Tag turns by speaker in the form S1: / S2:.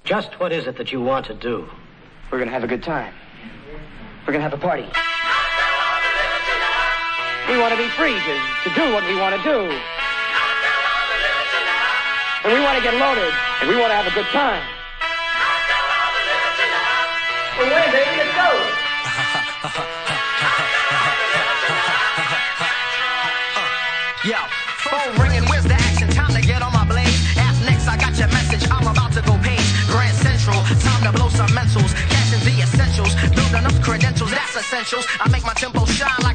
S1: Just what is it that you want to do?
S2: We're gonna have a good time. We're gonna have a party. We want to be free to do what we want to do. And we want to get loaded. And we want to have a good time. Well, wait, baby, let's go.
S3: Yo, phone ringing, where's the action? Time to get on my blade. Ask next, I got your message. I'm about to go page. Grand Central, time to blow some mentals. Cash in the essentials. Build enough credentials, that's essentials. I make my tempo shine